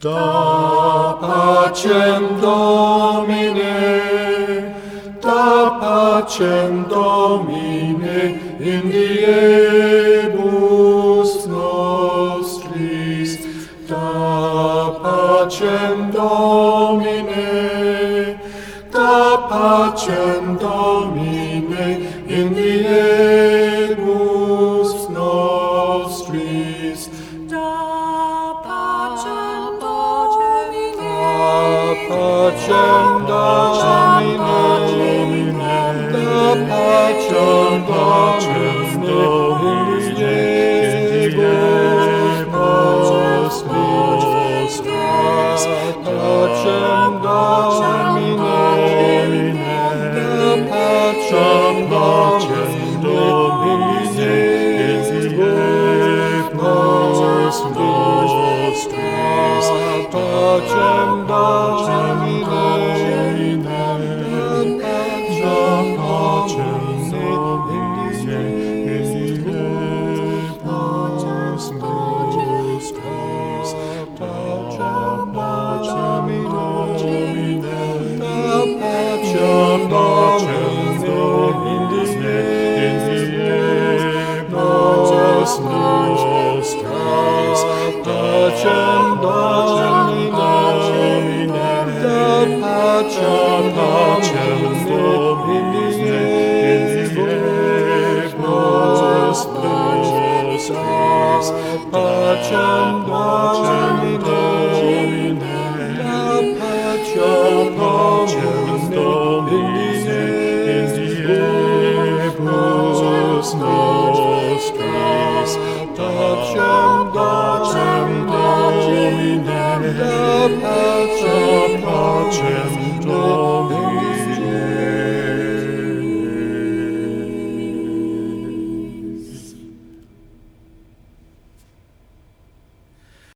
Da pacem Domine, da pacem Domine, in diebus nostris, da pacem Domine, da pacem Domine, in diebus nostris, da pacem pacem Domine, da pacem Domine, in diebus nostris, pacem Domine, da pacem Domine, in diebus nostris, pacem pacem